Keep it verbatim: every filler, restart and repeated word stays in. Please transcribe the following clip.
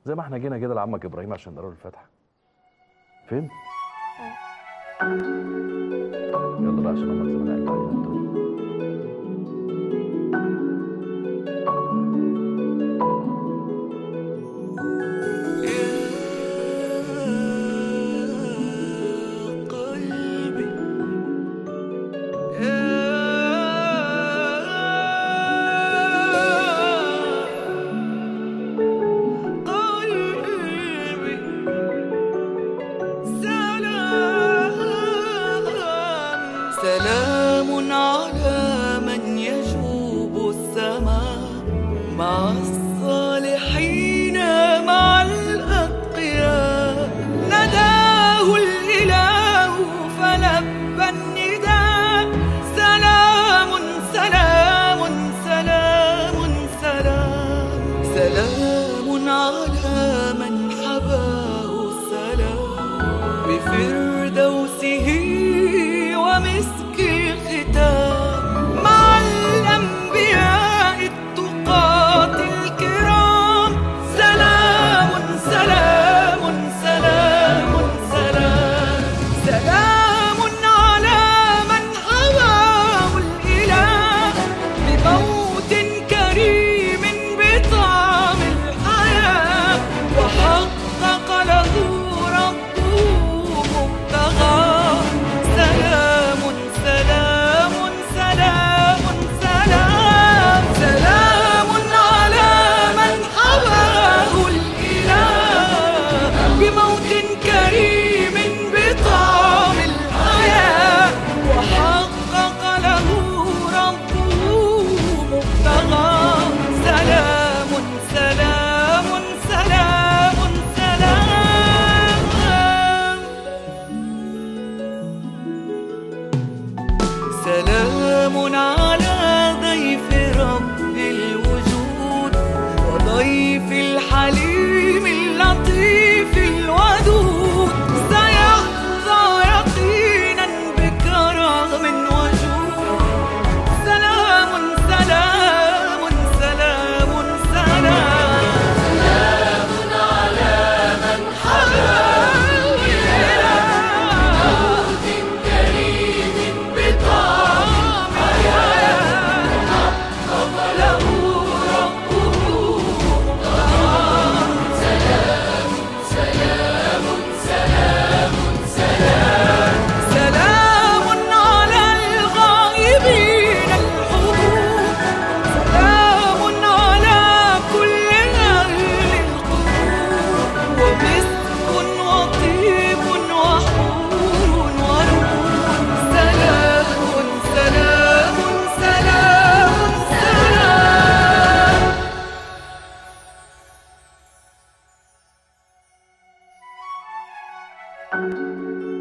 زي ما احنا جينا كده لعمك ابراهيم عشان نقرا له الفاتحه. فهمت؟ يلا بقى عشان امك زمان قالت علينا الدنيا. سلام على من يجوب السماء مع الصالحين مع الأتقياء. نداه الإله فلبى النداء. سلام سلام سلام سلام سلام على من حباه السلام بفردوسه ومسك الختام مع الأنبياء التقاة الكرام. سلام سلام سلام سلام سلام على من حواه الإله بموت كريم بطعم الحياة وحقق له ربه مبتغاه. سلام سلام سلام سلام سلام على من حواه الإله بموت كريم بطعم الحياة وحقق له ربه مبتغاه. سلام سلام سلام سلام سلام على ضيف رب الوجود وضيف الحليم اللطيف الودود. سيحظى يقينا بكرم وجود. سلام سلام سلام سلام سلام على من حواه الإله بموت كريم بطعم الحياة وحقق له ربه مبتغاه. سلام سلام سلام سلام سلام على الغائبين الحضور. سلام على كل أهل القبور ومسك وطيب وحور ونور. سلام سلام سلام سلام